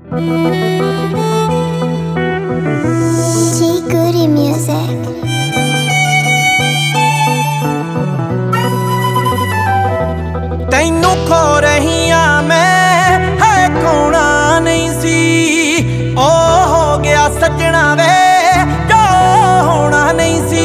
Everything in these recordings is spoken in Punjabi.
T Goody Music. ਤੈਨੂੰ ਖੋ ਰਹੀ ਆਂ ਮੈਂ ਹੈ ਕੋਣਾ ਨਹੀਂ ਸੀ ਉਹ ਹੋ ਗਿਆ ਸੱਜਣਾ ਵੇ ਜੋ ਹੋਣਾ ਨਹੀਂ ਸੀ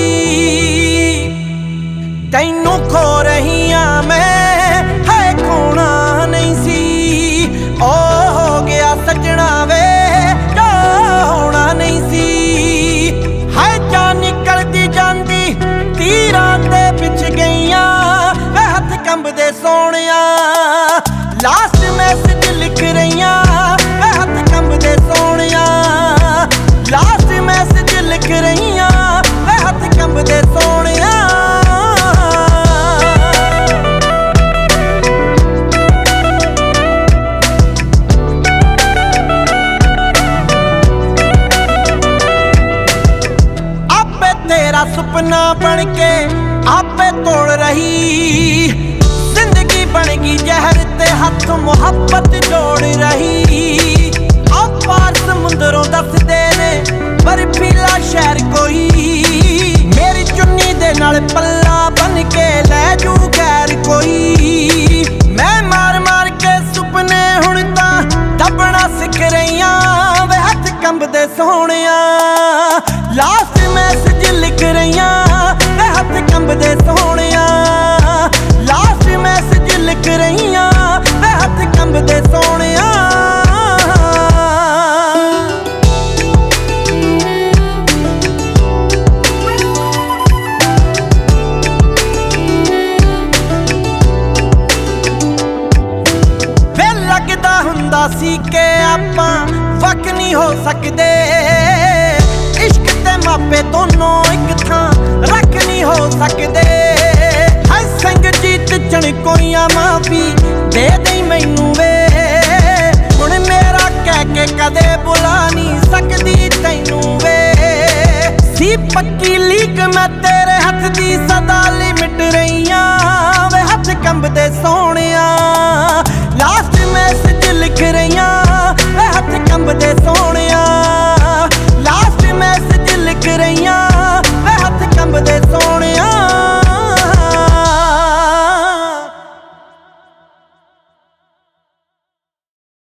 ਤੈਨੂੰ ਖੋ ਰਹੀ ਆਂ ਮੈਂ ਹੈ ਕੋਣਾ ਨਹੀਂ ਸੀ ਉਹ ਹੋ ਗਿਆ ਸੱਜਣਾ ਵੇ ਜੋ ਹੋਣਾ ਨਹੀਂ ਸੀ ਹਾਏ ਜਾਨ ਨਿਕਲਦੀ ਜਾਂਦੀ ਤੀਰਾਂ ਤੇ ਪਿੱਛ ਗਈਆਂ ਵੇ ਹੱਥ ਕੰਬਦੇ ਸੋਹਣਿਆ ਲਾਸਟ ਮੈਸੇਜ ਲਿਖ ਰਹੀਆਂ ਵੇ ਹੱਥ ਕੰਬਦੇ ਸੋਹਣਿਆ ਲਾਸਟ ਮੈਸੇਜ ਲਿਖ ਰਹੀਆਂ ਵੇ ਹੱਥ ਕੰਬਦੇ ਸੋਹਣਿਆ ਆਪੇ ਤੇਰਾ ਸੁਪਨਾ ਬਣ ਕੇ ਆਪੇ ਤੋੜ ਰਹੀ ਜ਼ਿੰਦਗੀ ਬਣ ਗਈ ਜ਼ਹਿਰ ਤੇ ਹੱਥ ਮੁਹੱਬਤ ਜੋੜ ਰਹੀ ਆ ਪਾਰ ਸਮੁੰਦਰੋਂ ਦੱਸਦੇ ਨੇ ਬਰਫੀਲਾ ਸ਼ਹਿਰ ਕੋਈ ਮੇਰੀ ਚੁੰਨੀ ਦੇ ਨਾਲ ਪੱਲਾ ਬਣ ਕੇ ਲੈ ਜੂ ਗੈਰ ਕੋਈ ਮੈਂ ਮਾਰ ਮਾਰ ਕੇ ਸੁਪਨੇ ਹੁਣ ਤਾਂ ਦੱਬਣਾ ਸਿੱਖ ਰਹੀਆਂ ਵੇ ਹੱਥ ਕੰਬਦੇ ਸੋਹਣਿਆ ਲਾਸਟ ਮੈਸੇਜ ਲਿਖ ਰਹੀਆਂ ਵੇ ਹੱਥ ਕੰਬਦੇ ਸੋਹਣਿਆ ਲਾਸਟ ਮੈਸੇਜ ਲਿਖ ਰਹੀਆਂ ਵੇ ਹੱਥ ਕੰਬਦੇ ਸੋਹਣਿਆ ਵੇ ਲੱਗਦਾ ਹੁੰਦਾ ਸੀ ਕਿ ਆਪਾਂ ਵਕ ਨਹੀਂ ਹੋ ਸਕਦੇ ਇਸ਼ਕ ਤੇ ਮਾਪੇ ਦੋਨੋਂ ਇੱਕ ਥਾਂ ਰੱਖ ਨਹੀਂ ਹੋ ਸਕਦੇ ਹਾਏ ਸੰਗਜੀਤ ਚਣਕੋਈਆਂ ਮਾਫੀ ਦੇ ਦੇ ਮੈਨੂੰ ਵੇ ਹੁਣ ਮੇਰਾ ਕਹਿ ਕੇ ਕਦੇ ਬੁਲਾ ਨਹੀਂ ਸਕਦੀ ਤੈਨੂੰ ਵੇ ਸੀ ਪੱਕੀ ਲੀਕ ਮੈਂ ਤੇਰੇ ਹੱਥ ਦੀ ਸਦਾ ਲਈ ਮਿਟ ਰਹੀਆਂ ਵੇ ਹੱਥ ਕੰਬਦੇ ਸੋਹਣਿਆ ਲਾਸਟ ਮੈਸੇਜ ਲਿਖ ਰਹੀਆਂ ਵੇ ਹੱਥ ਕੰਬਦੇ ਸੋਹਣੇ